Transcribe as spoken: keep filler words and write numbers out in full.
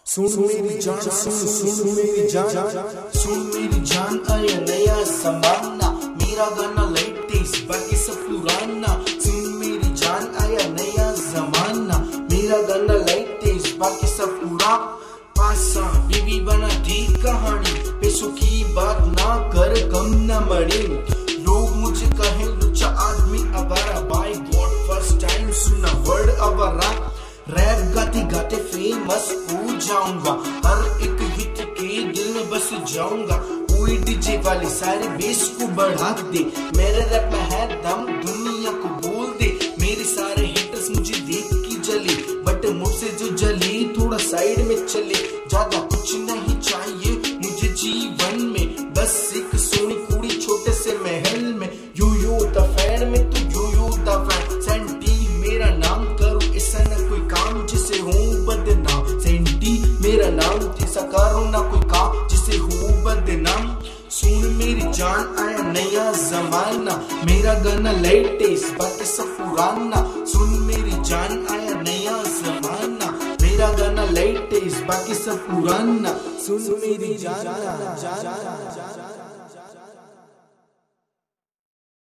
सुन मेरी जान, सुन सुन मेरी जान, सुन मेरी जान, आया नया जमाना, मेरा गाना लेटेस्ट बाकी सब पुराना। सुन मेरी जान, आया नया जमाना, मेरा गाना लेटेस्ट बाकी सब पुराना। पासा बीवी बना दी कहानी, पैसों की बात ना कर कम न मरे। लोग मुझे कहे लुच्चा आदमी अवारा, बाय गॉड फर्स्ट टाइम सुना वर्ड अवारा। रैप गाते गाते फेमस हो जाऊंगा, हर एक हिट के दिल में बस जाऊंगा। कोई डीजे वाले सारे बेस को बढ़ा दे, मेरे रैप में है दम, दुनिया को बोल दे। मेरे सारे हिटर्स मुझे देख के जले, बट मुझसे जो जले थोड़ा साइड में चले। ज्यादा कुछ नहीं चाहिए मुझे जीवन में, बस एक सोनी कुड़ी छोटे से महल में। यू यू द फैन में तू you you the fan, senti मेरा नाम, करो ऐसा न कोई काम जिसे हूँ बदनाम। सेंटी मेरा नाम, जैसा करो ना कोई काम जिसे हूँ बदनाम। सुन मेरी जान, आया नया जमाना, मेरा गाना लेटेस्ट बाकी सब पुराना। सुन मेरी जान, आया नया जमाना, मेरा गाना लेटेस्ट बाकी सब पुराना। सुन मेरी जान, जान, जान, जान।